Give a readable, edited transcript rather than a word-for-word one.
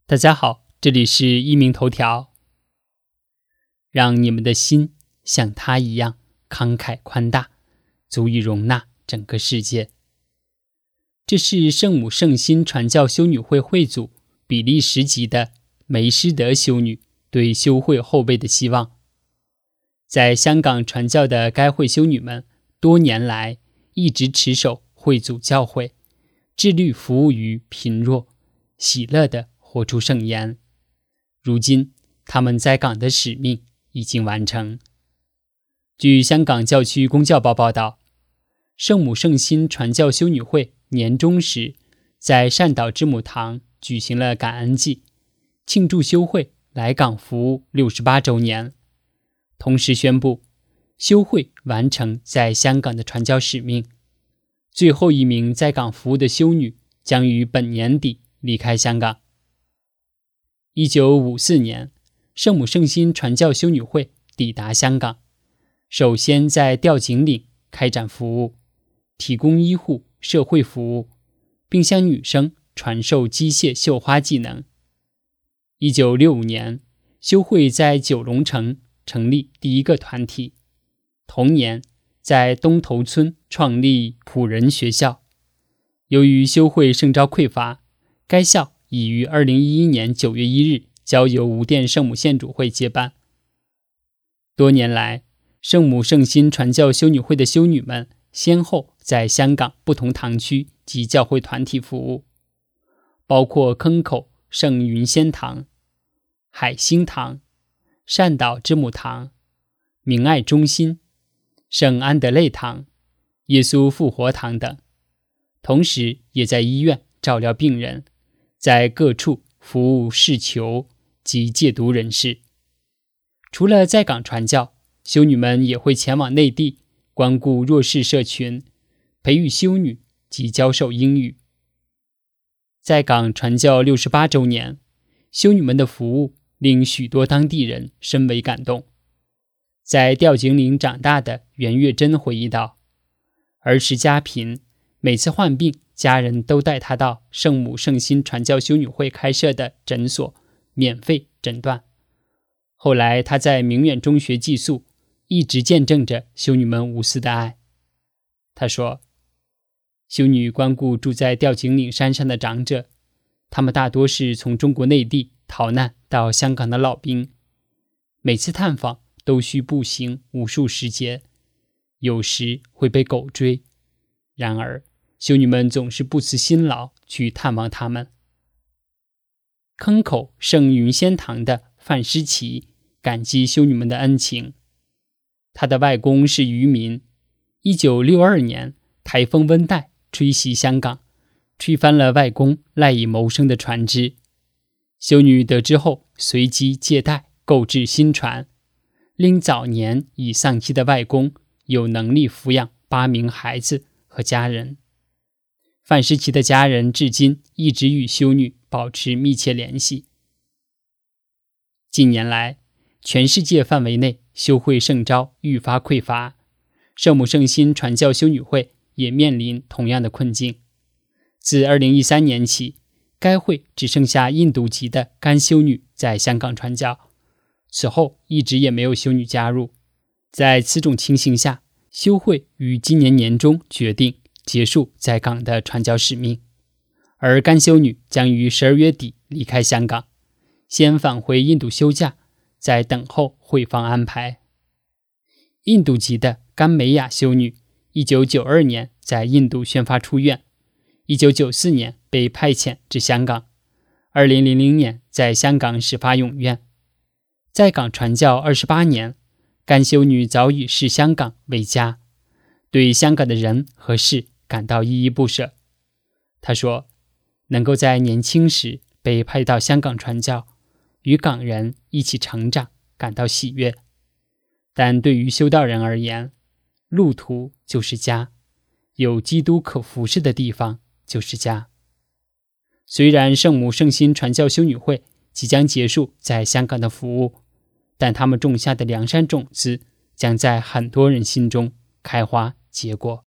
大家好，这里是一鸣头条。让你们的心像他一样慷慨宽大，足以容纳整个世界。这是圣母圣心传教修女会会祖比利时籍的梅施德修女对修会后辈的希望。在香港传教的该会修女们多年来一直持守会祖教诲，致力服务于贫弱，喜乐地活出圣言。如今他们在港的使命已经完成。据香港教区公教报报道，圣母圣心传教修女会年终时在善导之母堂举行了感恩祭，庆祝修会来港服务68周年，同时宣布修会完成在香港的传教使命。最后一名在港服务的修女将于本年底离开香港。1954年，圣母圣心传教修女会抵达香港，首先在吊井岭开展服务，提供医护、社会服务，并向女生传授机械绣花技能。1965年，修会在九龙城成立第一个团体，同年在东头村创立普仁学校。由于修会圣召匮乏，该校已于2011年9月1日交由无甸圣母献主会接办。多年来，圣母圣心传教修女会的修女们先后在香港不同堂区及教会团体服务，包括坑口圣云仙堂、海星堂、善导之母堂、明爱中心、圣安德肋堂、耶稣复活堂等，同时也在医院照料病人，在各处服务事求及戒毒人士。除了在港传教，修女们也会前往内地关顾弱势社群，培育修女及教授英语。在港传教68周年，修女们的服务令许多当地人深为感动。在吊井岭长大的袁月珍回忆道，儿时家贫，每次患病，家人都带她到圣母圣心传教修女会开设的诊所免费诊断。后来她在明远中学寄宿，一直见证着修女们无私的爱。她说，修女关顾住在吊井岭山上的长者，他们大多是从中国内地逃难到香港的老兵，每次探访都需步行无数时节，有时会被狗追，然而修女们总是不辞辛劳去探望他们。坑口圣云仙堂的范诗琪感激修女们的恩情。他的外公是渔民，1962年台风温带吹袭香港，吹翻了外公赖以谋生的船只。修女得知后随即借贷购置新船，令早年已丧妻的外公有能力抚养8名孩子和家人。范诗琪的家人至今一直与修女保持密切联系。近年来，全世界范围内修会圣召愈发匮乏，圣母圣心传教修女会也面临同样的困境。自2013年起，该会只剩下印度籍的干修女在香港传教，此后一直也没有修女加入。在此种情形下，修会于今年年中决定结束在港的传教使命，而干修女将于12月底离开香港，先返回印度休假，再等候会方安排。印度籍的甘美雅修女1992年在印度宣发出院，1994年被派遣至香港，2000年在香港始发永愿。在港传教28年，甘修女早已视香港为家，对香港的人和事感到依依不舍。她说，能够在年轻时被派到香港传教，与港人一起成长，感到喜悦。但对于修道人而言，路途就是家，有基督可服侍的地方就是家。虽然圣母圣心传教修女会即将结束在香港的服务，但他们种下的良善种子将在很多人心中开花结果。